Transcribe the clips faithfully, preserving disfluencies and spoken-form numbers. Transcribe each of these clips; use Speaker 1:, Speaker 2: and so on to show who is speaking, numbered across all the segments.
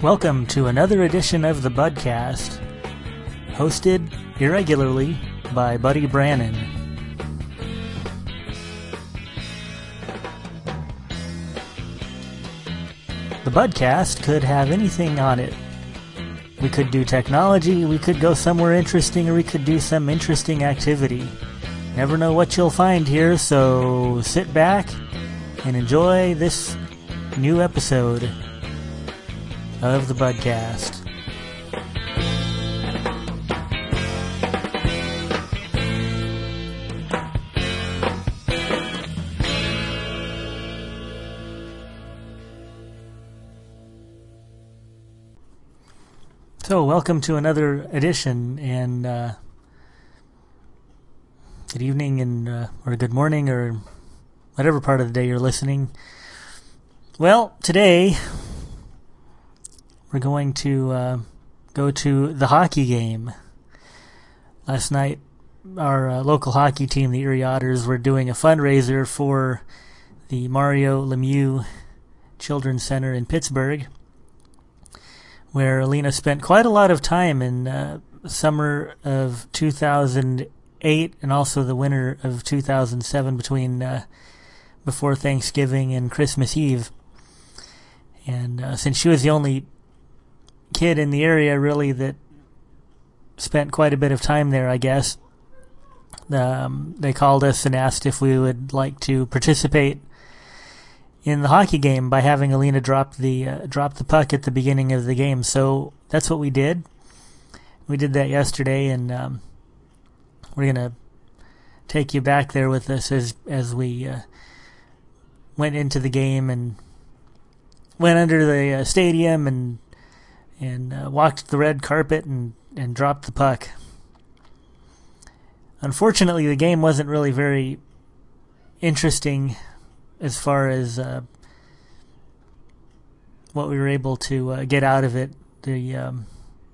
Speaker 1: Welcome to another edition of the Budcast, hosted irregularly by Buddy Brannon. The Budcast could have anything on it. We could do technology, we could go somewhere interesting, or we could do some interesting activity. Never know what you'll find here, so sit back and enjoy this new episode of the Budcast. So, welcome to another edition, and uh, good evening, and uh, or good morning, or whatever part of the day you're listening. Well, today we're going to uh, go to the hockey game. Last night, our uh, local hockey team, the Erie Otters, were doing a fundraiser for the Mario Lemieux Children's Center in Pittsburgh, where Alina spent quite a lot of time in uh, summer of two thousand eight and also the winter of two thousand seven, between uh, before Thanksgiving and Christmas Eve. And uh, since she was the only kid in the area, really, that spent quite a bit of time there, I guess, um, they called us and asked if we would like to participate in the hockey game by having Alina drop the uh, drop the puck at the beginning of the game. So that's what we did. We did that yesterday, and um, we're gonna take you back there with us as as we uh, went into the game and went under the uh, stadium and and uh, walked the red carpet and, and dropped the puck. Unfortunately, the game wasn't really very interesting as far as uh, what we were able to uh, get out of it. The um,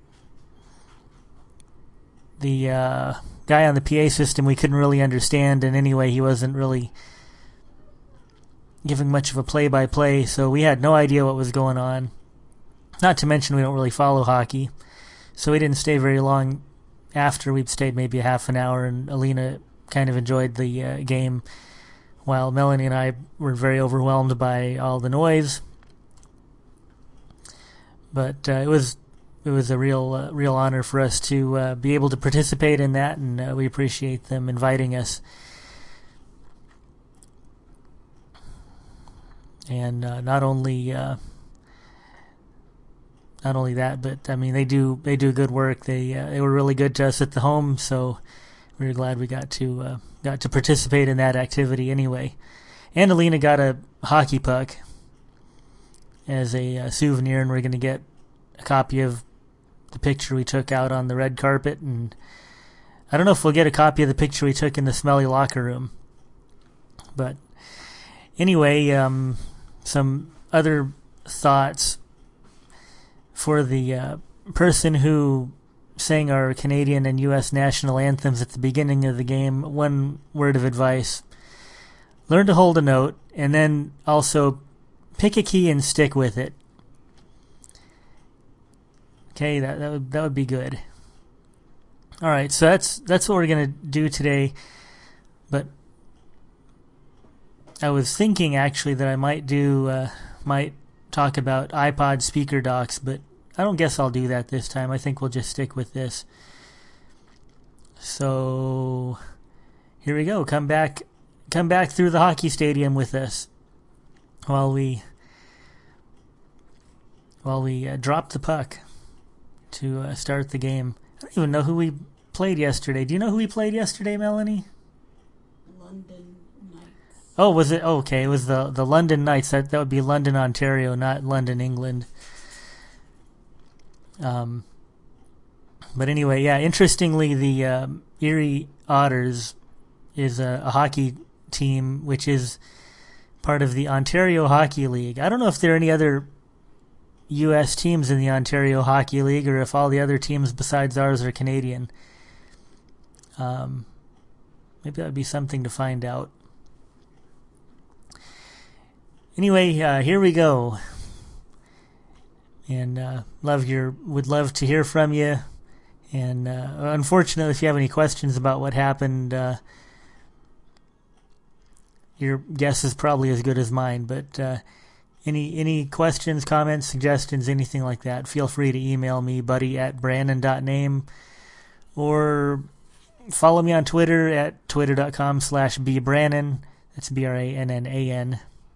Speaker 1: the uh, guy on the P A system we couldn't really understand, and anyway, he wasn't really giving much of a play-by-play, so we had no idea what was going on. Not to mention we don't really follow hockey, so we didn't stay very long after. We stayed maybe a half an hour, and Alina kind of enjoyed the uh, game, while Melanie and I were very overwhelmed by all the noise. But uh, it was it was a real uh, real honor for us to uh, be able to participate in that, and uh, we appreciate them inviting us. And uh, not only uh, not only that, but I mean they do they do good work. They uh, they were really good to us at the home, so we were glad we got to uh, got to participate in that activity anyway. And Alina got a hockey puck as a uh, souvenir, and we're going to get a copy of the picture we took out on the red carpet. And I don't know if we'll get a copy of the picture we took in the smelly locker room. But anyway, um, some other thoughts for the uh, person who sang our Canadian and U S national anthems at the beginning of the game. One word of advice: learn to hold a note, and then also pick a key and stick with it. Okay, that that would that would be good. All right, so that's that's what we're gonna do today. But I was thinking actually that I might do uh, might talk about iPod speaker docks, but I don't guess I'll do that this time. I think we'll just stick with this. So here we go. Come back, come back through the hockey stadium with us while we while we uh, drop the puck to uh, start the game. I don't even know who we played yesterday. Do you know who we played yesterday, Melanie?
Speaker 2: London Knights.
Speaker 1: Oh, was it? Oh, okay, it was the the London Knights. That that would be London, Ontario, not London, England. Um, but anyway, yeah, interestingly, the um, Erie Otters is a, a hockey team which is part of the Ontario Hockey League. I don't know if there are any other U S teams in the Ontario Hockey League, or if all the other teams besides ours are Canadian. Um, maybe that would be something to find out. Anyway, uh, here we go. and uh, love your would love to hear from you. And uh, unfortunately, if you have any questions about what happened, uh, your guess is probably as good as mine. But uh, any any questions, comments, suggestions, anything like that, feel free to email me, buddy at brannon dot name, or follow me on Twitter at twitter.com slash bbrannon. That's B R A N N A N.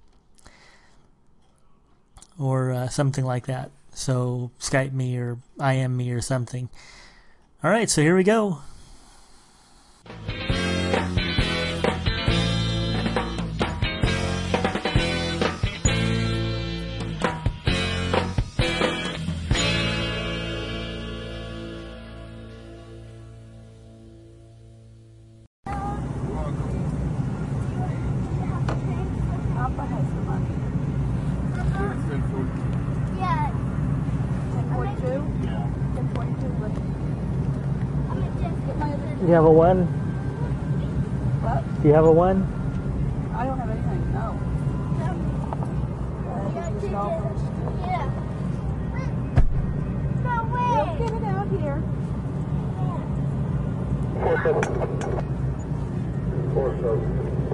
Speaker 1: Or uh, something like that. So Skype me or I M me or something. All right, so here we go. Do you have a one?
Speaker 2: What?
Speaker 1: Do you have a one?
Speaker 2: I don't have anything, no.
Speaker 3: Yeah. No way.
Speaker 2: We'll get it out here.
Speaker 3: Four seven.
Speaker 4: Four seven.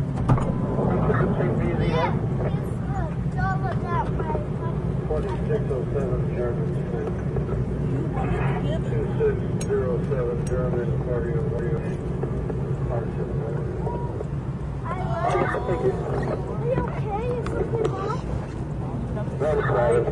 Speaker 3: Yeah. It's all of that way.
Speaker 4: Twenty-six oh seven German Street. Two six zero seven German party of
Speaker 3: I love it. Are you okay? Is something wrong?
Speaker 4: That's right.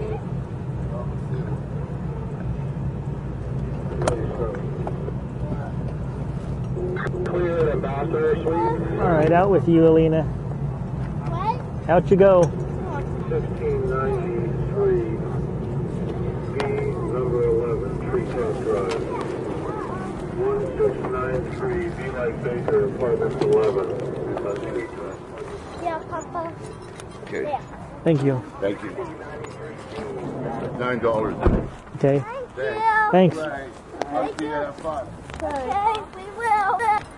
Speaker 4: Clear the bathroom suite.
Speaker 1: All right, out with you, Alina.
Speaker 3: What?
Speaker 1: Out you go.
Speaker 4: fifteen ninety-three B, number eleven, Treetop Drive. one six nine three B like Baker, apartment eleven, uh, Treetop.
Speaker 3: Yeah, Papa.
Speaker 5: Okay,
Speaker 3: Yeah.
Speaker 1: Thank you.
Speaker 5: thank you. Nine dollars.
Speaker 1: Okay.
Speaker 3: Thank you.
Speaker 1: Thanks.
Speaker 5: I'll see you at five.
Speaker 3: Okay, we will.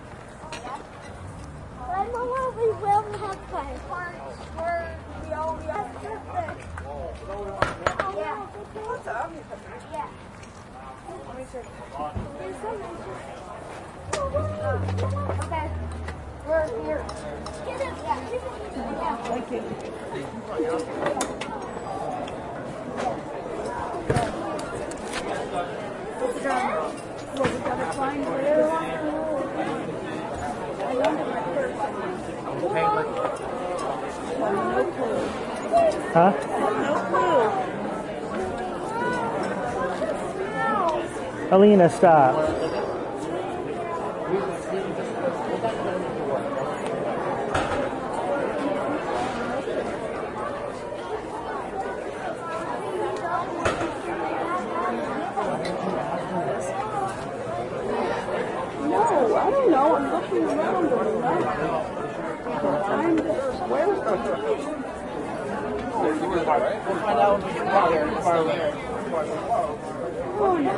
Speaker 3: Bye, Mama. We will have fun. We're, we all we have to Yeah. What's up? Yeah. Let me check. Okay. We're here. Get it. Yeah.
Speaker 2: Thank you. Well, we gotta find where. I wonder my purse. No clue.
Speaker 1: Huh?
Speaker 2: No clue.
Speaker 1: Alina, stop.
Speaker 2: No, I don't know. I'm looking around and I can't find it. Where's the Oh, no.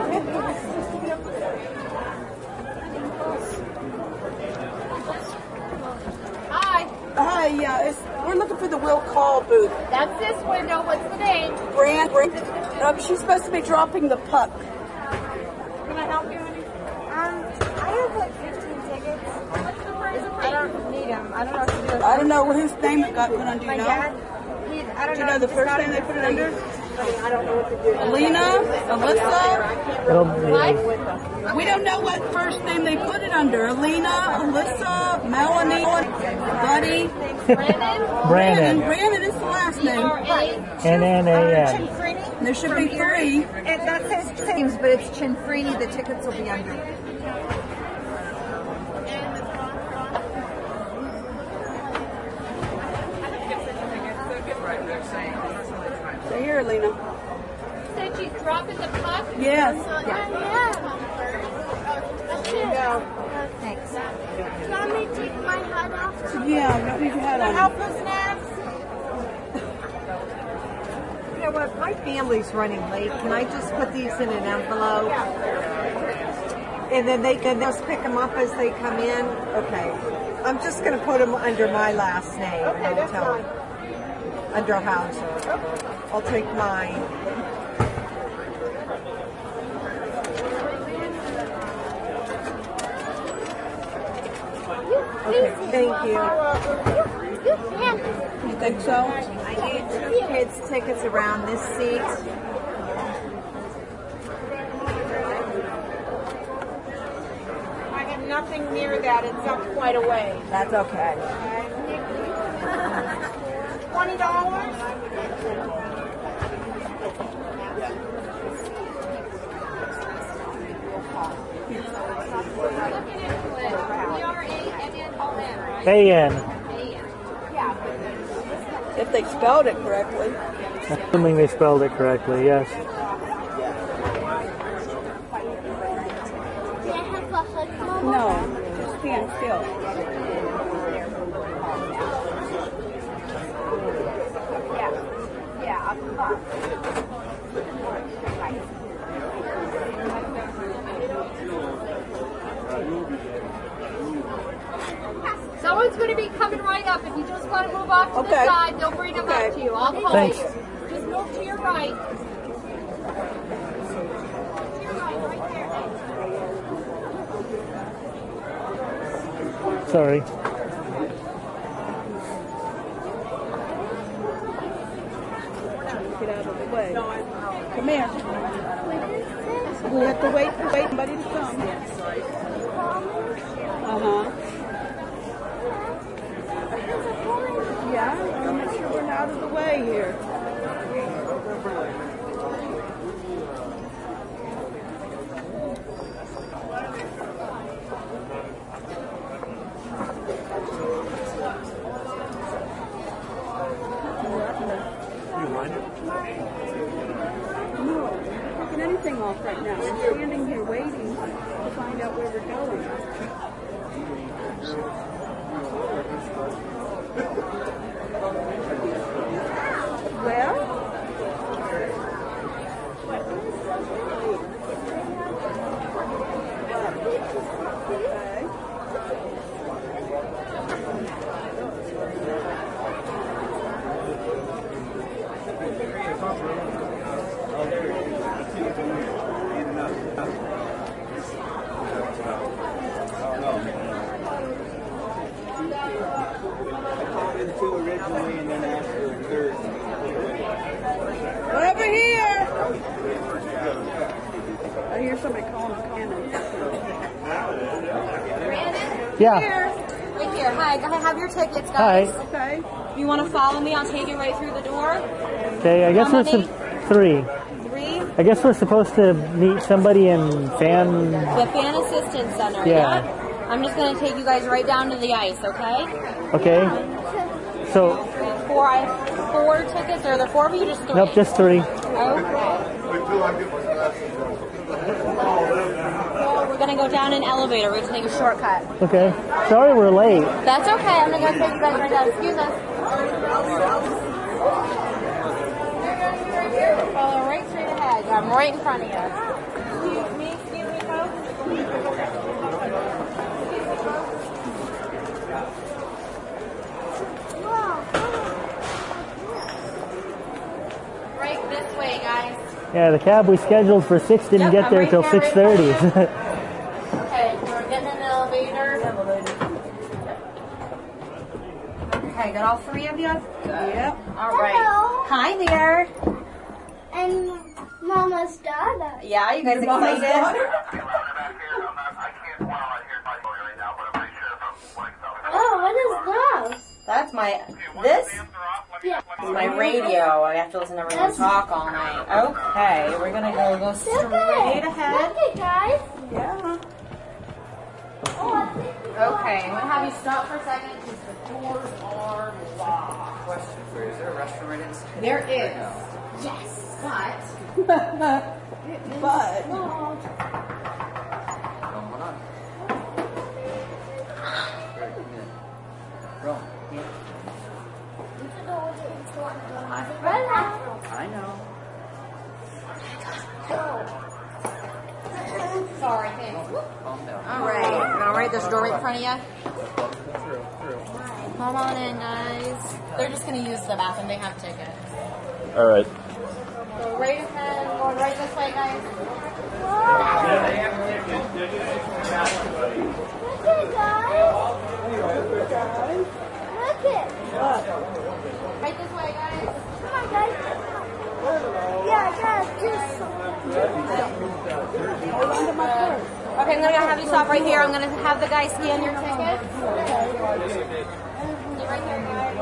Speaker 6: Hi,
Speaker 2: Hi, yeah, it's, we're looking for the Will Call booth.
Speaker 6: that's this window. What's the name?
Speaker 2: Brand, Brand um, she's supposed to be dropping the puck.
Speaker 6: Can I help you?
Speaker 3: Um, I have like fifteen tickets.
Speaker 6: I don't need them. I don't know what to do with
Speaker 2: I don't know whose name it got put under. Do
Speaker 6: My
Speaker 2: you know?
Speaker 6: dad, he, I don't
Speaker 2: Do you
Speaker 6: know.
Speaker 2: know the
Speaker 6: He's
Speaker 2: first
Speaker 6: got
Speaker 2: name they put it under?
Speaker 6: I mean, I don't know what to do.
Speaker 2: Alina? Alyssa?
Speaker 1: It'll,
Speaker 6: What?
Speaker 2: We don't know what first name they put it under. Alina, Alyssa, Melanie, Buddy.
Speaker 6: Brandon?
Speaker 1: Brandon.
Speaker 2: Brandon is the last name.
Speaker 1: N N A N.
Speaker 2: There should be three.
Speaker 7: It, that says names, but it's Chinfrini. The tickets will be under.
Speaker 2: So here, Alina.
Speaker 6: Said she's dropping the puck?
Speaker 2: Yes.
Speaker 3: Yeah.
Speaker 7: Thanks.
Speaker 3: Do you want me to take my hat off?
Speaker 2: Yeah, what did you have on?
Speaker 7: You know what? My family's running late. Can I just put these in an envelope? And then they can just pick them up as they come in? Okay. I'm just going to put them under my last name. Okay, that's fine. Under Hauser. I'll take mine. Okay, thank you.
Speaker 3: You can.
Speaker 2: You think so?
Speaker 7: I need two kids' tickets around this seat.
Speaker 6: I have nothing near that. It's up quite a way.
Speaker 7: That's okay.
Speaker 6: Twenty dollars.
Speaker 1: A N.
Speaker 2: If they spelled it correctly.
Speaker 1: Assuming they spelled it correctly, yes.
Speaker 3: Can I have a hug, Mama?
Speaker 2: No, just stand still.
Speaker 6: Someone's going to be coming right up. If you just want to move off to
Speaker 2: Okay.
Speaker 6: the side, they'll bring them
Speaker 2: Okay.
Speaker 6: up to you. I'll call
Speaker 1: Thanks.
Speaker 6: you. Just move to your right. To your right, right there.
Speaker 1: Sorry.
Speaker 2: Get out of the way. Come here. We have to wait for wait somebody to come. Uh-huh. Yeah, we'll make sure we're out of the way here. No, I'm not taking anything off right now. I'm standing here waiting to find out where we're going. Well, okay.
Speaker 5: Did two originally and then after a third.
Speaker 2: Over here! I hear somebody calling Cannon.
Speaker 1: Yeah.
Speaker 8: Right here. Hi. Go ahead. Have your tickets,
Speaker 1: Hi.
Speaker 8: guys.
Speaker 2: Okay.
Speaker 8: If you want to follow me, I'll take you right through the door.
Speaker 1: Okay, I guess
Speaker 8: How
Speaker 1: we're
Speaker 8: many?
Speaker 1: sup- three.
Speaker 8: Three.
Speaker 1: I guess we're supposed to meet somebody in fan.
Speaker 8: The Fan Assistance Center.
Speaker 1: Yeah.
Speaker 8: I'm just going to take you guys right down to the ice, okay?
Speaker 1: Okay. So,
Speaker 8: We have four, I have four tickets. Are there four of you? Just three.
Speaker 1: nope, just three.
Speaker 8: Okay. Well, we're going to go down an elevator. We're going to take a shortcut.
Speaker 1: Okay. Sorry we're late.
Speaker 8: That's okay. I'm going to go take you guys right down. Excuse us. Follow right straight ahead. I'm right in front of you. Excuse me. Excuse me, folks. Right this way, guys.
Speaker 1: Yeah, the cab we scheduled for six didn't
Speaker 8: Yep,
Speaker 1: get
Speaker 8: I'm
Speaker 1: there
Speaker 8: right
Speaker 1: till
Speaker 8: there,
Speaker 1: six
Speaker 8: right
Speaker 1: thirty.
Speaker 8: Okay, we're getting in the elevator. Okay, got all three of you?
Speaker 2: Yep.
Speaker 8: All right.
Speaker 3: Hello.
Speaker 8: Hi there.
Speaker 3: And Mama's daughter.
Speaker 8: Yeah, you guys
Speaker 2: Mama's
Speaker 8: excited?
Speaker 2: daughter?
Speaker 3: Oh, what is this?
Speaker 8: That's my, this
Speaker 3: Yeah.
Speaker 8: is my radio. I have to listen to everyone talk all night. Okay, we're gonna go, go
Speaker 3: Look
Speaker 8: straight
Speaker 3: at it.
Speaker 8: ahead.
Speaker 3: Look it, guys.
Speaker 2: Yeah.
Speaker 3: Oh, I think
Speaker 8: Okay, I'm gonna have you stop for a second because the doors are locked.
Speaker 5: Question for you, is there a restroom right inside?
Speaker 8: There is.
Speaker 3: yes.
Speaker 8: But,
Speaker 2: But,
Speaker 3: Oh,
Speaker 5: Wrong one on. Right, come in. Wrong. Yeah. I know.
Speaker 8: sorry, thanks.
Speaker 5: Calm down.
Speaker 8: All right, all right, there's a door right in front of you.
Speaker 5: Through, through.
Speaker 8: Come on in, guys. They're just gonna use the bathroom. They have tickets.
Speaker 5: All right.
Speaker 8: Go right ahead. Going right this way, guys.
Speaker 3: Look it, guys.
Speaker 8: stop right here. I'm going to have the guy scan your ticket. Stay right here, guys.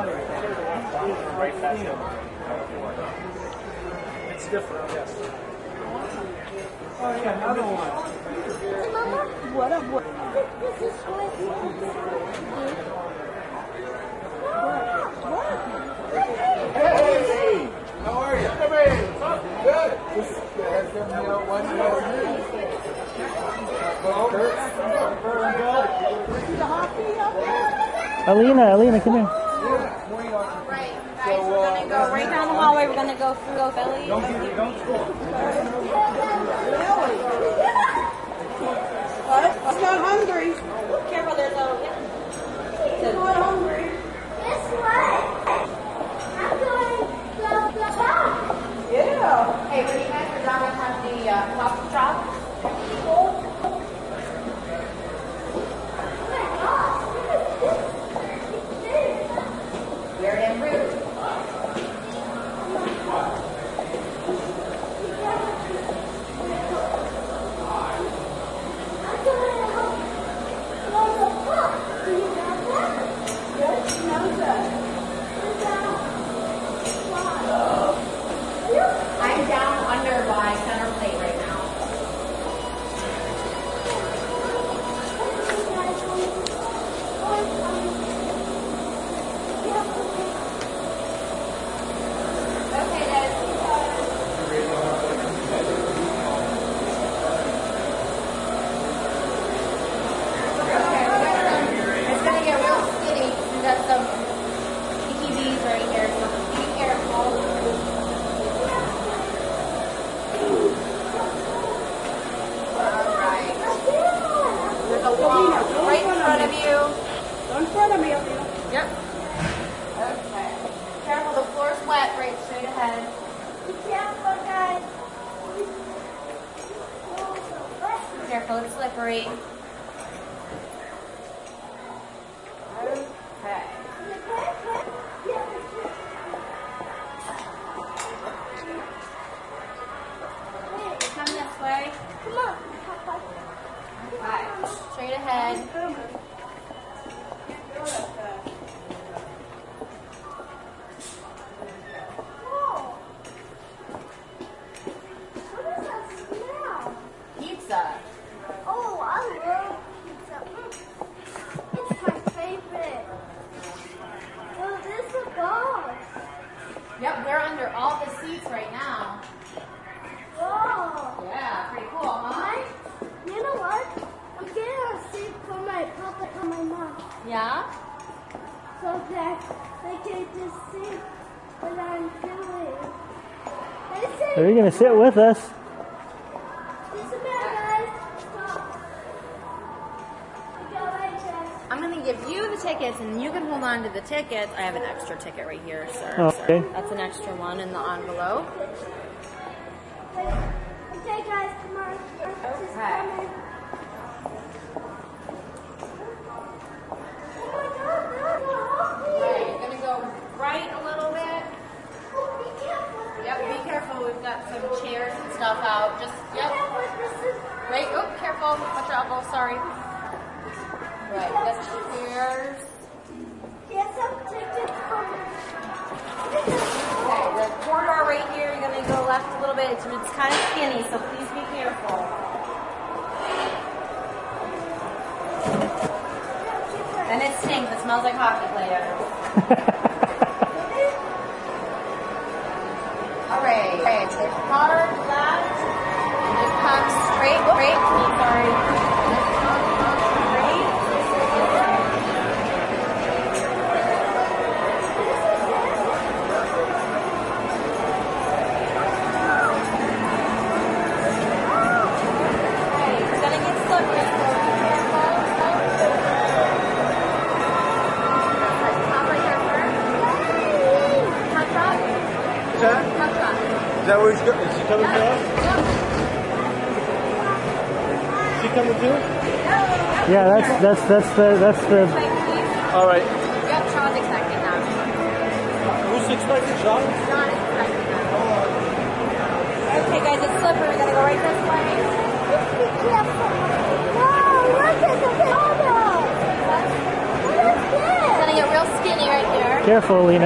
Speaker 4: It's different, yes. Oh, yeah, another one.
Speaker 3: Mama, what up? What? This is what.
Speaker 5: Hey! How are you? Come in. Good. Just had some, you know, one last
Speaker 1: Alina, Alina, come here.
Speaker 8: Right, guys, we're going to go right down the hallway. We're going to go through Go Billy.
Speaker 5: Don't get it, don't score.
Speaker 2: What? I'm not hungry.
Speaker 8: Careful, there's a...
Speaker 2: I'm not hungry.
Speaker 3: Guess what? I'm going to go back.
Speaker 2: Yeah.
Speaker 8: Hey, when you guys are done, we'll have the uh, coffee shop. Very damn rude. I'm down under by center plate right now. Okay, guys. It's gonna get real skinny. We got some A T Vs right here, so be careful. Alright. There's a wall right in front of you.
Speaker 2: In front of me, Alina.
Speaker 8: Yep. Okay. Careful, the floor's wet, right straight ahead.
Speaker 3: Be careful, guys.
Speaker 8: Careful, it's slippery. Okay. Come this way.
Speaker 3: Come on, Papa.
Speaker 8: Right. Straight ahead.
Speaker 3: Whoa. What does that smell?
Speaker 8: Pizza.
Speaker 3: Oh, I love pizza. Mm. It's my favorite. Oh, this is a box.
Speaker 8: Yep, we're under all the seats right now.
Speaker 3: Whoa.
Speaker 8: Yeah, pretty cool, huh?
Speaker 3: I, you know what? I'm getting a seat for my papa and my mom.
Speaker 8: Yeah?
Speaker 3: So that they can just see what I'm doing. They say,
Speaker 1: Are you going to sit with us?
Speaker 3: this is bad, guys. Stop. We go right there.
Speaker 8: I'm going to give you the tickets, and you can hold on to the tickets. I have an extra ticket right here, sir.
Speaker 1: Okay.
Speaker 8: That's an extra one in the envelope.
Speaker 3: Okay, guys, come on. Just
Speaker 8: Okay.
Speaker 3: come in. Oh my God, no, no, help me.
Speaker 8: Right, you're going to go right a little bit.
Speaker 3: Oh, be careful.
Speaker 8: Yep, be careful. We've got some chairs and stuff out. Just,
Speaker 3: Be
Speaker 8: yep.
Speaker 3: careful, this is.
Speaker 8: Right, oh, careful. Watch your elbow, sorry. Right, that's chairs.
Speaker 3: Get some tickets from.
Speaker 8: Okay, the corridor right here, you're going to go left a little bit. It's, it's kind of skinny, so please be careful. And it stinks. It smells like hockey players. All right. Okay, take hard left. And just come straight, straight. Sorry. Straight. Okay, it's gonna get slippery, so be careful. Top right here first. Hot shot.
Speaker 5: Is that?
Speaker 8: Hot shot.
Speaker 5: Is that where he's going? Is he coming to us? Is he coming to us?
Speaker 1: Yeah, that's that's that's the that's the.
Speaker 5: All right.
Speaker 8: Yep, Sean's expecting that.
Speaker 5: Who's expecting, Sean?
Speaker 8: Sean is expecting that. Okay, guys, it's slippery. We're gonna go right this way.
Speaker 3: Be careful. Whoa, look
Speaker 8: It's gonna get real skinny right here.
Speaker 1: Careful, Lena.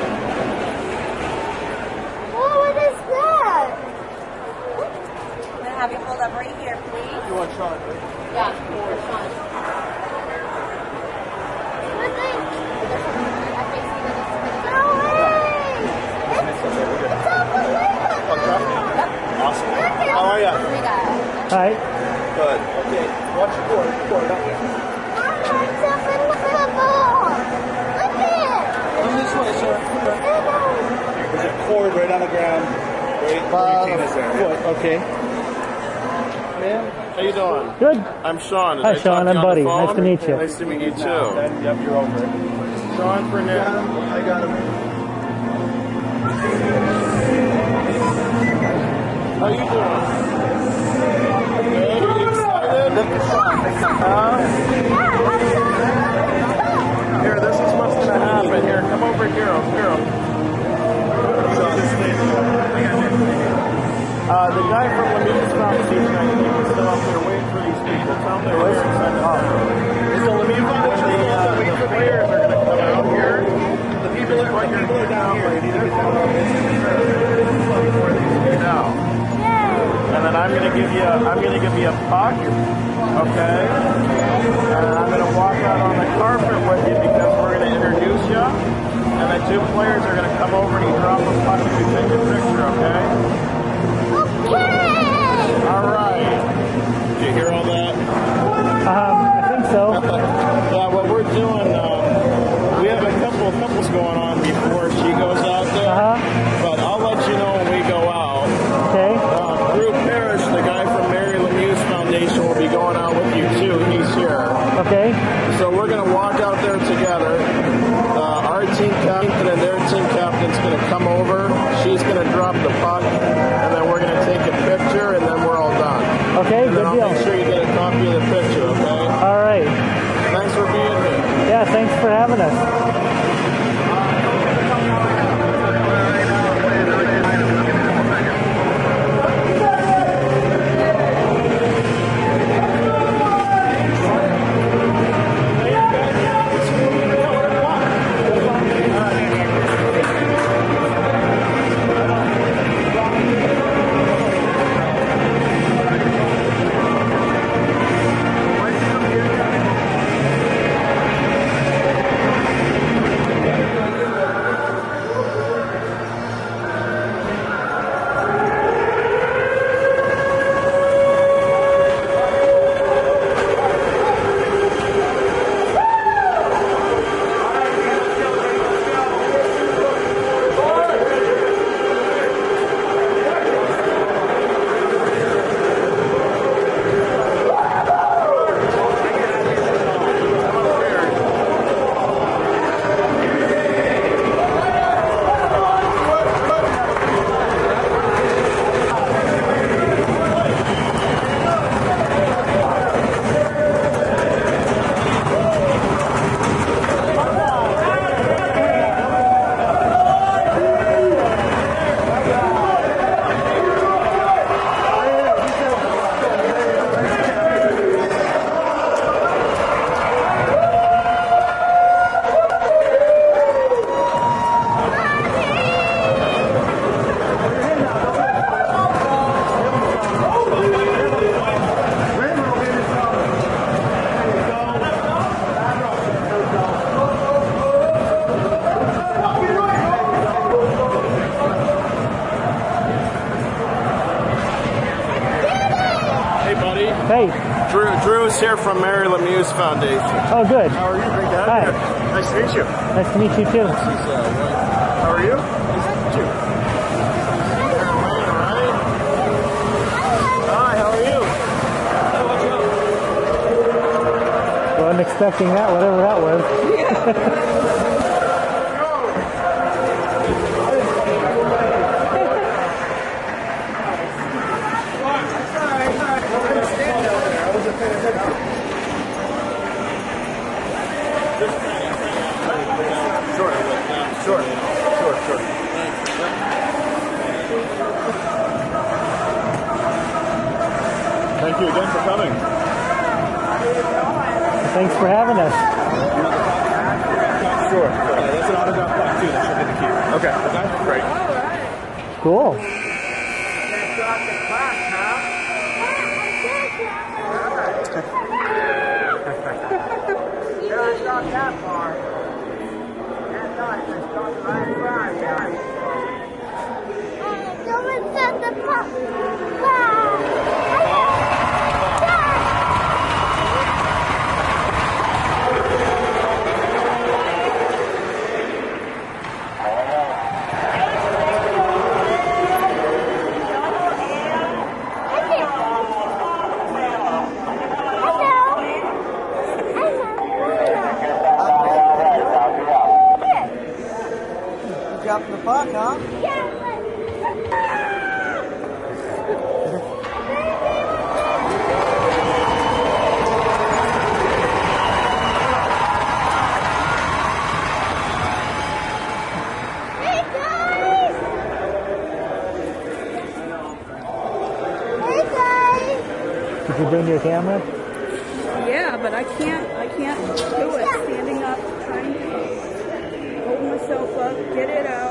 Speaker 3: Oh, what is that?
Speaker 7: I'm gonna have you hold up right here, please.
Speaker 5: You want Sean, right?
Speaker 8: Yeah, for Sean.
Speaker 3: What is
Speaker 8: I think so.
Speaker 3: No way! It's, it's unbelievable!
Speaker 5: Awesome. How are you?
Speaker 8: We got
Speaker 1: Hi.
Speaker 5: Good. Okay, watch your board. Board up there.
Speaker 3: It's unbelievable! Look at it!
Speaker 5: Come this way, sir. There's a cord right on the ground. Right,
Speaker 9: About
Speaker 5: is there.
Speaker 9: foot, okay.
Speaker 5: How you doing?
Speaker 1: Good.
Speaker 5: I'm Sean. Did
Speaker 1: Hi,
Speaker 5: I talk
Speaker 1: Sean.
Speaker 5: to you
Speaker 1: I'm
Speaker 5: on the
Speaker 1: Buddy.
Speaker 5: phone?
Speaker 1: Nice to meet you.
Speaker 5: Nice to meet you too.
Speaker 9: Then, yep, you're over it.
Speaker 5: Sean for Nick.
Speaker 9: I got him.
Speaker 5: How you doing? Good. Are you excited?
Speaker 9: Look at Sean.
Speaker 5: Huh? Here, this is what's gonna happen. Here, come over here, here. Uh, the guy from Lemieux's Foundation, I think, is still up there waiting for these people. Tell them they're very excited. Is the Lemieux Foundation still up there waiting for players? They're gonna come out here. The people are, the people are down here. You need to get down here now. And then I'm gonna give you, a, I'm gonna give you a puck, okay? And I'm gonna walk out on the carpet with you because we're gonna introduce you. And the two players are gonna come over and you drop a puck and you take a picture, okay? All right. Did you hear all that?
Speaker 1: Um, I think so.
Speaker 5: Yeah, what we're doing, um, we have a couple of couples going on before she goes out there.
Speaker 1: Uh-huh.
Speaker 5: But I'll let you know when we go out.
Speaker 1: Okay.
Speaker 5: Um, Drew Parrish, the guy from Mary Lemieux's Foundation, will be going out with you too. He's here.
Speaker 1: Okay.
Speaker 5: So we're going to walk out there together. Uh, our team captain and their team captain's going to come over. She's going to drop the puck, and then we're going to take a picture, and then we're all done.
Speaker 1: Okay,
Speaker 5: And then
Speaker 1: good
Speaker 5: I'll
Speaker 1: deal.
Speaker 5: make sure you get a copy of the picture, okay?
Speaker 1: All right.
Speaker 5: Thanks for being here.
Speaker 1: Yeah, thanks for having us. Hey.
Speaker 5: Drew, Drew is here from Mary Lemieux's Foundation.
Speaker 1: Oh, good.
Speaker 5: How are you? Great to have
Speaker 1: Hi.
Speaker 5: you. Nice to meet you.
Speaker 1: Nice to meet you, too.
Speaker 5: How are you? Nice to meet you. All right. Hi, how are you?
Speaker 1: Well, I'm expecting that, whatever that was.
Speaker 5: Sure, sure, sure, sure. Thank you again for coming.
Speaker 1: Thanks for having us.
Speaker 9: Sure. Uh, that's an autograph plaque too. That should be the key. Okay. Okay. Great.
Speaker 1: Cool.
Speaker 3: Not that far. That's not just on the right side, guys. Someone set the pop.
Speaker 7: Dropping the puck, huh?
Speaker 3: Hey guys! Hey guys!
Speaker 1: Did you bring your camera?
Speaker 2: Yeah, but I can't, I can't do it standing up, trying to hold myself up, get it out.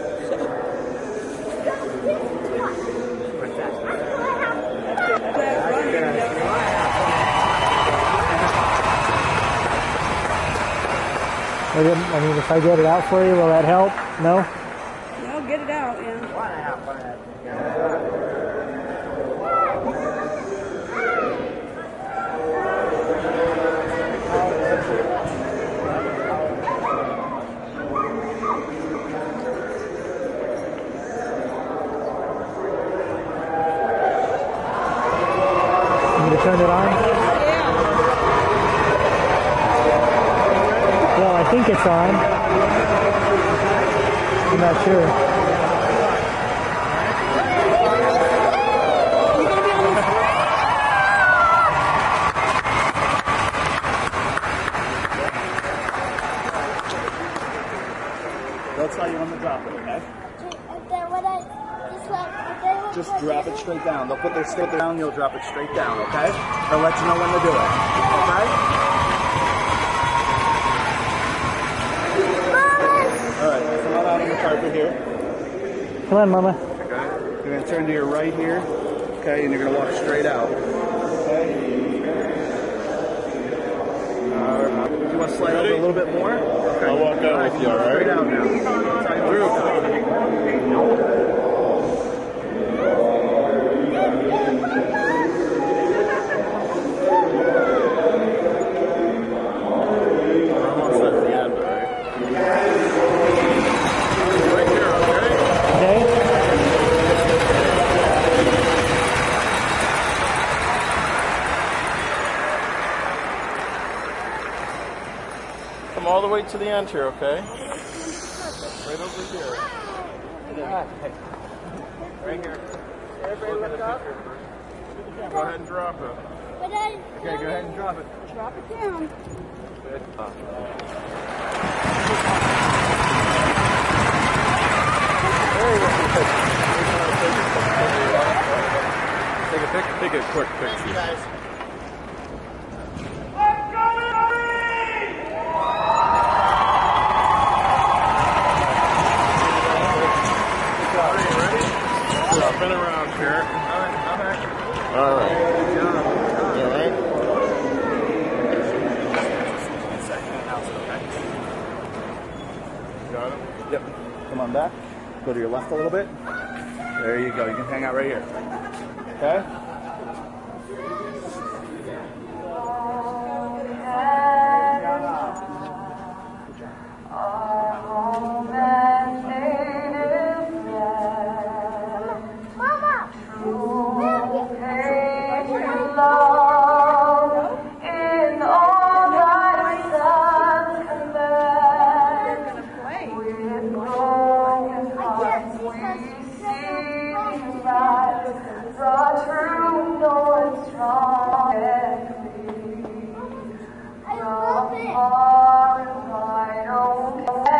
Speaker 1: I didn't- I mean, if I get it out for you, will that help? No?
Speaker 2: No, get it out, yeah.
Speaker 1: You need to turn it on? Well, I think it's on. I'm not sure.
Speaker 9: They'll tell you when to drop it, okay?
Speaker 3: And then when I just like, they will
Speaker 9: Just
Speaker 3: put
Speaker 9: drop
Speaker 3: it-
Speaker 9: it straight down. They'll put their stick down, you'll drop it straight down, okay? They'll let you know when to do it, okay? All right, come on out on the carpet here.
Speaker 1: Come on, Mama.
Speaker 9: Okay. You're going to turn to your right here, okay, and you're going to walk straight out. Okay? Uh, do you want to slide over a little bit more? Okay.
Speaker 5: I'll walk out with you, all right?
Speaker 9: Straight out now. Through.
Speaker 5: Almost at the end, right? Right here, okay?
Speaker 1: Okay?
Speaker 5: Come all the way to the end here, okay? Right over here.
Speaker 9: Right here.
Speaker 3: Everybody look up.
Speaker 5: Go ahead and drop it.
Speaker 3: But I,
Speaker 9: Okay, go ahead and drop it.
Speaker 2: Drop it down.
Speaker 9: Good.
Speaker 5: Take a pic, take a quick picture. Spin around here. All right. You all right? Got him?
Speaker 9: Yep. Come on back. Go to your left a little bit. There you go. You can hang out right here. Okay?
Speaker 3: Mama! I love it.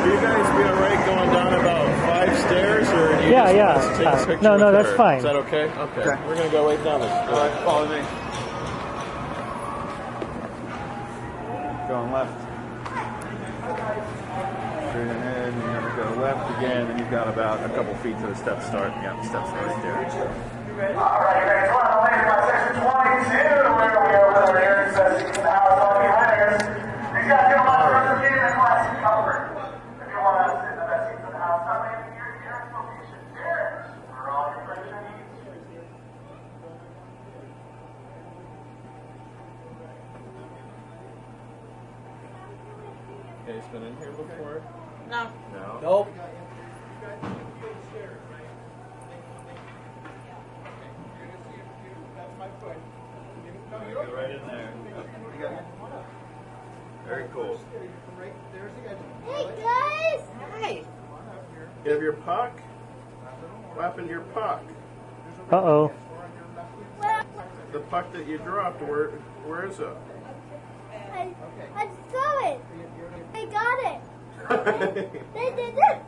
Speaker 5: you guys be alright going down about five stairs, or do you
Speaker 1: Yeah,
Speaker 5: just
Speaker 1: yeah.
Speaker 5: want us to take a
Speaker 1: Uh,
Speaker 5: picture
Speaker 1: no, no,
Speaker 5: with
Speaker 1: that's
Speaker 5: her?
Speaker 1: fine.
Speaker 5: Is that okay? Okay.
Speaker 9: Okay.
Speaker 5: We're gonna go right down this.
Speaker 9: All right, follow me. Going left. Straight ahead, and you're gonna go left again, and you've got about a couple feet to the step start. Yeah, the steps are right there.
Speaker 10: All right, guys, one on the way by section twenty-two. We're going to go over here and set in the house on behind us. These guys are all around the in classic color. If you want to sit in the best seats in the house, I'm in your your location here for all your pleasure needs.
Speaker 5: Okay, he's been in here before?
Speaker 6: No.
Speaker 5: No.
Speaker 11: Nope.
Speaker 9: Go right in there. Very cool.
Speaker 3: Hey guys!
Speaker 7: Hey.
Speaker 5: You have your puck? What happened to your puck?
Speaker 1: Uh-oh.
Speaker 5: The puck that you dropped, where where is it?
Speaker 3: I, I saw it. I got it. They did it.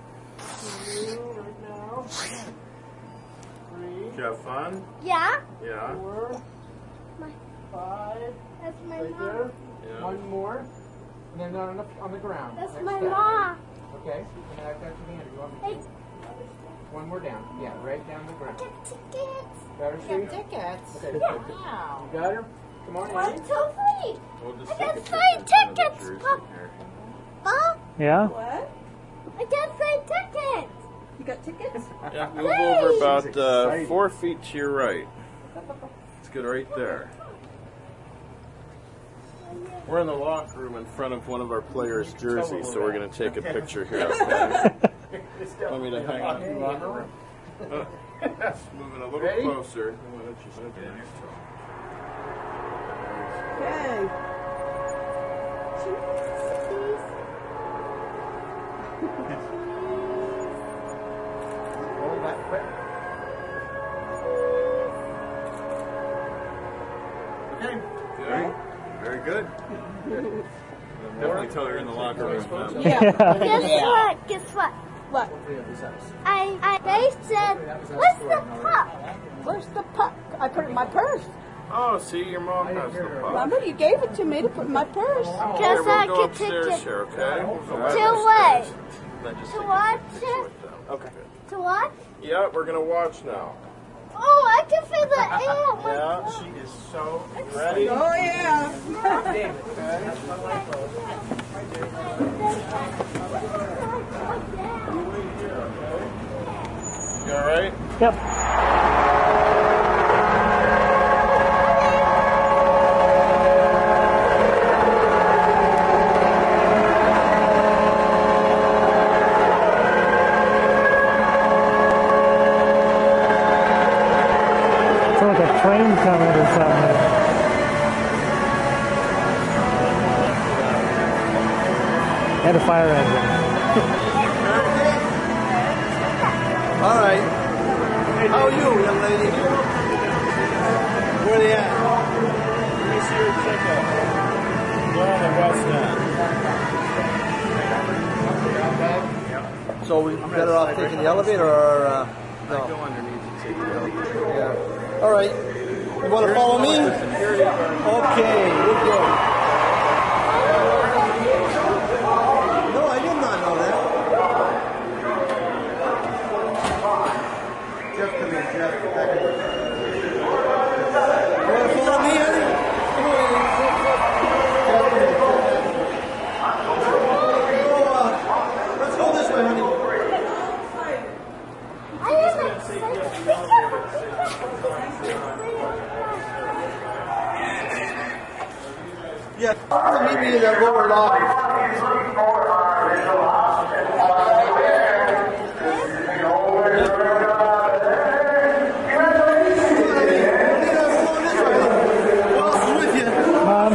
Speaker 5: Did you have fun?
Speaker 3: Yeah.
Speaker 5: Yeah.
Speaker 3: My,
Speaker 11: Five.
Speaker 3: that's my
Speaker 11: Right
Speaker 3: mom.
Speaker 11: there.
Speaker 5: Yeah.
Speaker 11: One more. And then on the, on the ground.
Speaker 3: That's
Speaker 11: Next
Speaker 3: my
Speaker 11: step.
Speaker 3: mom.
Speaker 11: Okay. And then I've got your hand. You want me
Speaker 3: Hey,
Speaker 11: to? One more down. Yeah, right down the ground.
Speaker 3: get tickets.
Speaker 11: Got her,
Speaker 6: Get
Speaker 11: Steve?
Speaker 6: tickets.
Speaker 11: Okay.
Speaker 6: Wow.
Speaker 11: You got her? Come on
Speaker 3: One,
Speaker 11: in.
Speaker 3: two, three.
Speaker 5: We'll just
Speaker 3: I
Speaker 5: take
Speaker 3: got
Speaker 5: a
Speaker 3: three
Speaker 5: picture in front of the
Speaker 3: tickets,
Speaker 5: jersey
Speaker 3: Pop.
Speaker 5: here.
Speaker 3: Huh?
Speaker 1: Yeah?
Speaker 2: What?
Speaker 3: I got three tickets.
Speaker 2: You got tickets?
Speaker 5: Yeah, move over about uh, four feet to your right. It's good right there. We're in the locker room in front of one of our players' jerseys, so we're going to take a picture here, okay? Want me to hang on? Uh, moving a little
Speaker 11: Ready?
Speaker 5: closer. Why don't you sit there?
Speaker 2: Okay.
Speaker 11: Hold that quick.
Speaker 9: Okay. Very, very good. Definitely tell her you're in the locker room. Now.
Speaker 2: Yeah.
Speaker 3: Guess what? Guess what?
Speaker 2: What?
Speaker 3: I, I, they said, where's the pup?
Speaker 2: Where's the puck? I put it in my purse.
Speaker 5: Oh, see, your mom has the puck.
Speaker 2: Remember, you gave it to me to put in my purse.
Speaker 3: Guess
Speaker 5: Here,
Speaker 3: I
Speaker 5: we'll go
Speaker 3: could take
Speaker 5: upstairs
Speaker 3: it.
Speaker 5: here, okay? We'll go back
Speaker 3: To
Speaker 5: upstairs.
Speaker 3: what?
Speaker 5: Then just
Speaker 3: To
Speaker 5: take a
Speaker 3: watch
Speaker 5: picture
Speaker 3: it?
Speaker 5: with them.
Speaker 9: Okay.
Speaker 3: To what?
Speaker 5: Yeah, we're going to watch now.
Speaker 3: Oh, I can feel the air.
Speaker 5: Yeah, she is so ready.
Speaker 2: Oh, yeah.
Speaker 5: You all right?
Speaker 1: Yep. It's like a train coming or something. And a fire engine.
Speaker 11: All right. How are you, young lady? Where are they at?
Speaker 5: Let me see your ticket. Go on the west end.
Speaker 11: So we better off taking the elevator or uh,
Speaker 5: Go
Speaker 11: no?
Speaker 5: underneath and take the elevator.
Speaker 11: Yeah. All right. You want to follow me? Okay, we're good. No, I did not know that.
Speaker 9: Jeff, come here, Jeff. Back in.
Speaker 11: You want to follow me, honey? Come on. Go, uh, let's go this way, honey.
Speaker 3: I am
Speaker 11: Yeah, meet me in that lower lobby.
Speaker 1: Mom?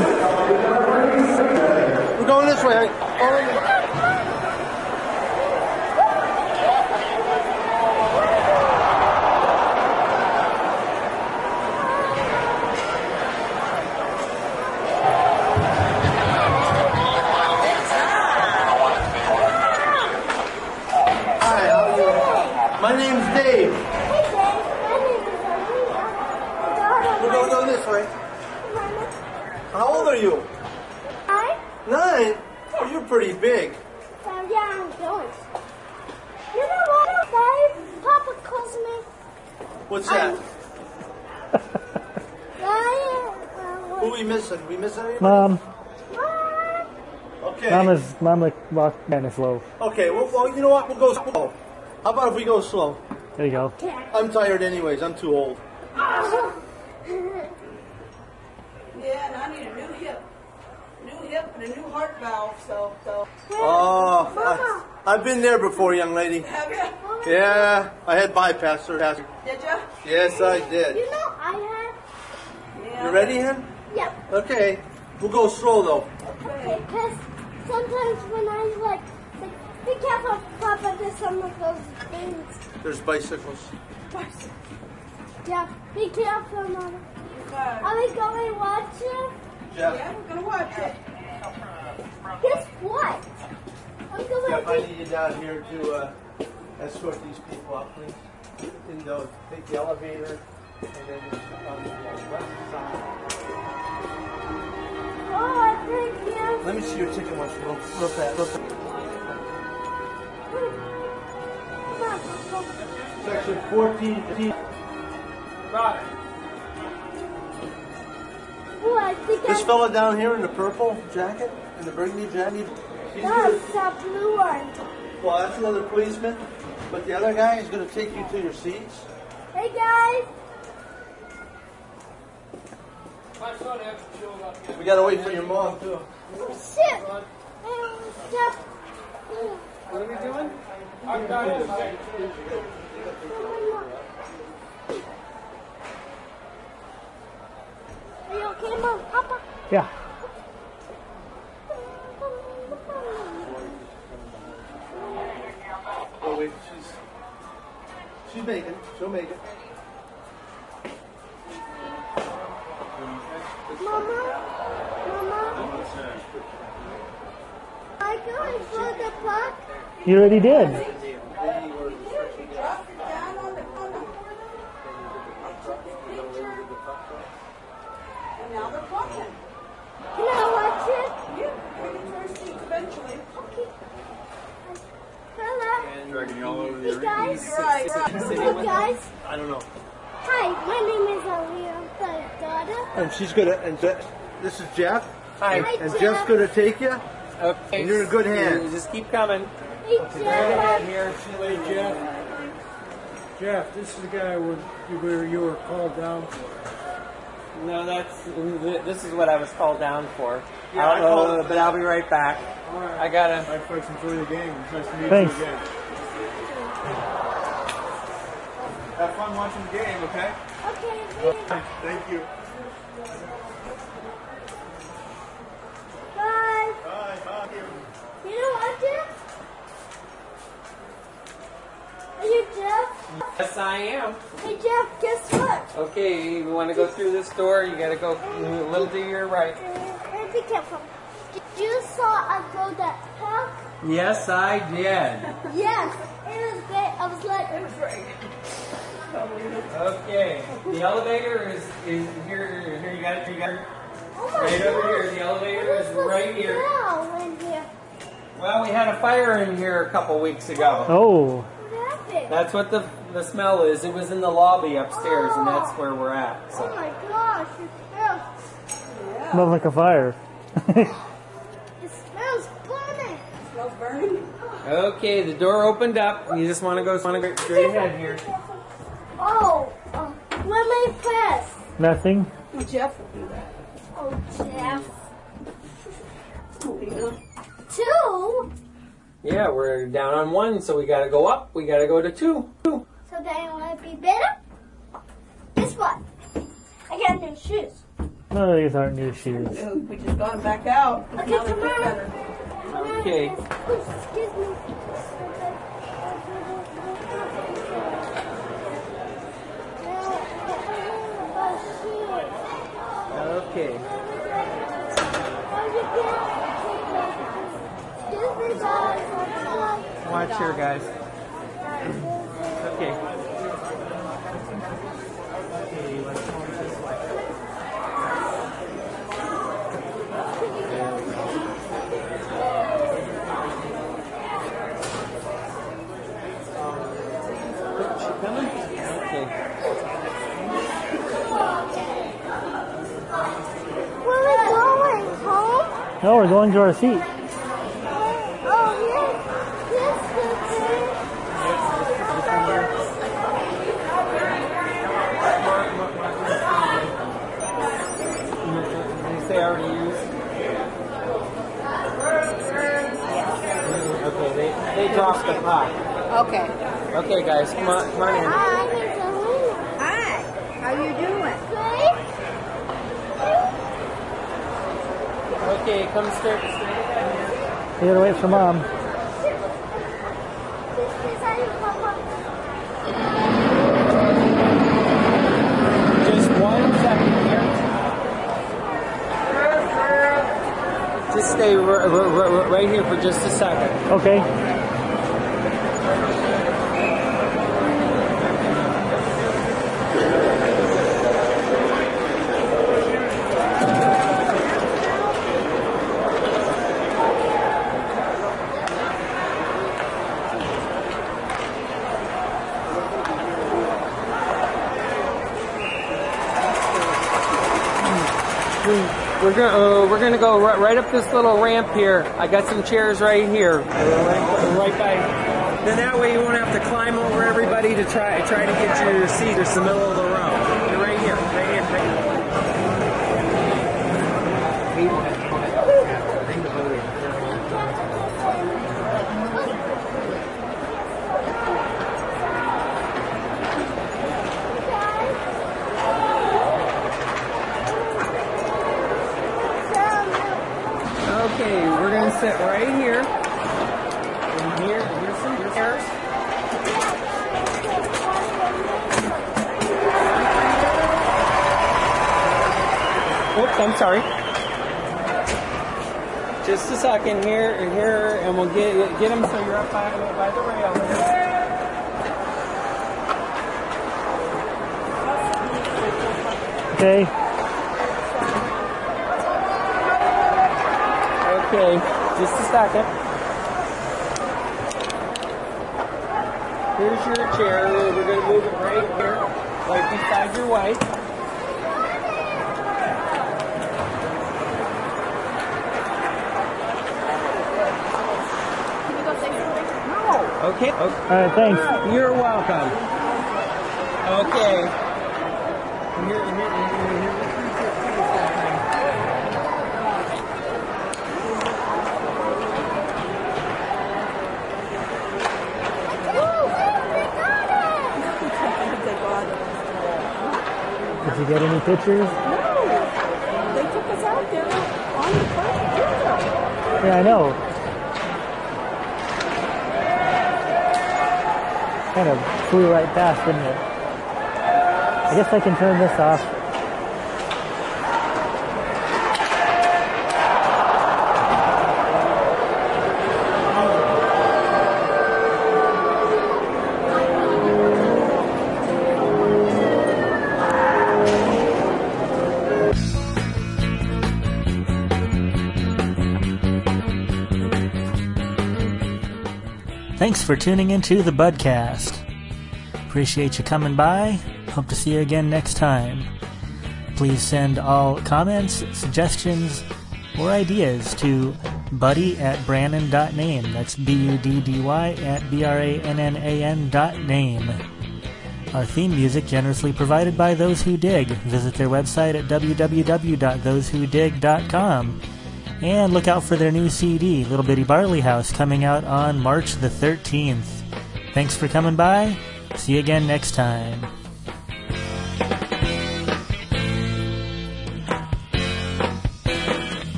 Speaker 11: We're going this way. Follow me. My name's Dave.
Speaker 3: Hey, Dave. My name is Alina.
Speaker 11: We're going to go this way. How old are you?
Speaker 3: Hi.
Speaker 11: Nine? Oh, you're pretty big.
Speaker 3: So, yeah, I'm going. You know what, Dave? Papa calls me.
Speaker 11: What's that?
Speaker 3: Ryan.
Speaker 11: Who we missing? We missing anybody?
Speaker 1: Mom.
Speaker 11: Okay.
Speaker 1: Mom is Mom like walk kind of slow.
Speaker 11: Okay, well, well, you know what? We'll go slow. How about if we go slow?
Speaker 1: There you go.
Speaker 11: I'm tired anyways. I'm too old.
Speaker 2: Yeah, and I need a new hip. New hip and a new heart valve, so, so.
Speaker 11: Oh, I, I've been there before, young lady.
Speaker 2: Have you?
Speaker 11: Yeah, I had bypass surgery.
Speaker 2: Did you?
Speaker 11: Yes, I did.
Speaker 3: You know I had.
Speaker 2: Yeah.
Speaker 11: You ready, Hen?
Speaker 3: Yeah.
Speaker 11: Okay. We'll go slow, though.
Speaker 3: Okay, because sometimes when I like, like, be careful, Papa, there's some of those things.
Speaker 11: There's bicycles.
Speaker 3: Yeah, be careful, Mama. Are we going to watch it?
Speaker 11: Jeff.
Speaker 2: Yeah, we're going to watch it.
Speaker 3: Guess what? I'm going
Speaker 11: Jeff, I
Speaker 3: to...
Speaker 11: need you down here to uh, escort these people up, please. And they'll take the elevator, and then on the west side.
Speaker 3: Oh, I think yes.
Speaker 11: Let me see your ticket once, real, real fast. Real fast.
Speaker 3: Come on, Papa.
Speaker 11: Section fourteen fifteen. Got it.
Speaker 3: Oh, I think
Speaker 11: This
Speaker 3: I...
Speaker 11: fella down here in the purple jacket, in the burgundy jacket, he's
Speaker 3: That's
Speaker 11: gonna,
Speaker 3: the blue one.
Speaker 11: well, that's another policeman, but the other guy is going to take you to your seats.
Speaker 3: Hey, guys.
Speaker 11: We got to wait for your mom, too.
Speaker 3: Oh, shit. Oh, stop.
Speaker 5: What are we doing? I've got it.
Speaker 3: Are you okay, Mom? Papa?
Speaker 1: Yeah.
Speaker 11: Oh, wait, she's, she's making it. She'll make it.
Speaker 3: Mama? Mama? I go and throw the puck?
Speaker 1: You already did.
Speaker 2: Drop it down on the, on the corner. I took the picture. And now they're watching.
Speaker 3: Can I watch it?
Speaker 2: Yeah, we can turn seats eventually.
Speaker 3: Okay. Hello.
Speaker 9: Dragging you all over
Speaker 3: Hey,
Speaker 9: the
Speaker 3: guys.
Speaker 2: Right, right.
Speaker 3: Hey, guys.
Speaker 11: I don't know.
Speaker 3: Hi, my name is Aliyah. I'm the daughter.
Speaker 11: And she's going to, and Je- this is Jeff.
Speaker 8: Hi.
Speaker 3: Hi,
Speaker 11: And
Speaker 3: Jeff.
Speaker 11: Jeff's going to take you.
Speaker 8: Okay.
Speaker 11: And you're in good hands.
Speaker 8: You just keep coming.
Speaker 3: Hey,
Speaker 8: Go
Speaker 3: Jeff.
Speaker 8: ahead here.
Speaker 12: Hey, Jeff. Jeff, this is the guy where you were, you were called down for.
Speaker 8: No, that's this is what I was called down for.
Speaker 11: Yeah,
Speaker 8: I
Speaker 11: I
Speaker 8: don't know,
Speaker 11: called-
Speaker 8: but I'll be right back.
Speaker 12: All right.
Speaker 8: I gotta.
Speaker 12: All right, folks, enjoy the game. It's nice to meet
Speaker 1: Thanks.
Speaker 12: you again.
Speaker 9: Have fun watching the game, okay?
Speaker 3: Okay,
Speaker 9: Thank you.
Speaker 3: bye.
Speaker 9: Bye. Bye.
Speaker 3: You know what, Jeff? Are you Jeff?
Speaker 8: Yes, I am.
Speaker 3: Hey, Jeff, guess what?
Speaker 8: Okay, you want to go through this door? You gotta go a little to your right.
Speaker 3: Uh, be careful. Did you saw I go that park?
Speaker 8: Yes, I did.
Speaker 3: Yes, it was great. I was like, it was great.
Speaker 8: Okay, the elevator is is here. Here you got it. You got it.
Speaker 3: Oh my
Speaker 8: Right
Speaker 3: God.
Speaker 8: over here. The elevator
Speaker 3: What
Speaker 8: is
Speaker 3: is the
Speaker 8: right here.
Speaker 3: smell in here?
Speaker 8: Well, we had a fire in here a couple weeks ago.
Speaker 1: Oh.
Speaker 3: What happened?
Speaker 8: That's what the the smell is. It was in the lobby upstairs, and that's where we're at.
Speaker 3: Oh
Speaker 8: So.
Speaker 3: my gosh, it smells.
Speaker 1: Smells like a fire.
Speaker 3: It smells burning.
Speaker 2: Smells burning.
Speaker 8: Okay, the door opened up. You just want to go want to go straight ahead here.
Speaker 3: Oh, uh, what my press?
Speaker 1: Nothing.
Speaker 2: Oh, Jeff will do that.
Speaker 3: Oh, Jeff.
Speaker 2: Alina.
Speaker 3: Two?
Speaker 8: Yeah, we're down on one, so we got to go up. We got to go to two. Two.
Speaker 3: So then will it be better? Guess what? I got new shoes.
Speaker 1: No, these aren't new shoes.
Speaker 2: Oh, we just got them back out.
Speaker 3: Okay,
Speaker 2: Now they
Speaker 3: come
Speaker 2: fit
Speaker 3: on.
Speaker 2: better.
Speaker 8: Okay.
Speaker 3: Excuse me.
Speaker 8: Okay. Watch here, guys.
Speaker 11: Okay. Okay, let's go this way. She coming? Okay.
Speaker 3: Where are we going? Home?
Speaker 1: No, we're going to our seat.
Speaker 3: Oh, yes. Yes,
Speaker 11: Did you say I already used? Okay, they, they dropped the pot.
Speaker 6: Okay.
Speaker 11: Okay, guys, come on, come on in.
Speaker 3: Hi, Miss Alina.
Speaker 6: Hi. How you doing?
Speaker 3: Good.
Speaker 11: Okay, come straight, straight ahead.
Speaker 1: You gotta wait for Mom.
Speaker 3: This is how you come up.
Speaker 11: Just one second here. Just stay r- r- r- right here for just a second.
Speaker 1: Okay.
Speaker 11: We're gonna uh, we're gonna go right, right up this little ramp here. I got some chairs right here, right, right by. Then that way you won't have to climb over everybody to try try to get your seat. It's the middle of the row. You're right here, right here, right Okay, we're gonna sit right here. And here, here's some chairs. Oops, I'm sorry. Just a second here, and here, and we'll get get them so you're up by, by the rail here.
Speaker 1: Okay.
Speaker 11: Okay, just a second. Here's your chair. We're going to move it right here, right beside your wife.
Speaker 6: Can you go say something? No.
Speaker 11: Okay. okay.
Speaker 1: All right, thanks.
Speaker 11: You're welcome. Okay. Here, here, here, here.
Speaker 1: Did you get any pictures?
Speaker 2: No. They took us out there on the first picture.
Speaker 1: Yeah, I know. Kind of flew right past, didn't it? I guess I can turn this off. Thanks for tuning into the Budcast. Appreciate you coming by. Hope to see you again next time. Please send all comments, suggestions, or ideas to buddy at brannan dot name. That's B U D D Y at B R A N N A N dot name. Our theme music generously provided by Those Who Dig. Visit their website at w w w dot those who dig dot com. And look out for their new C D, Little Bitty Barley House, coming out on March the thirteenth. Thanks for coming by. See you again next time.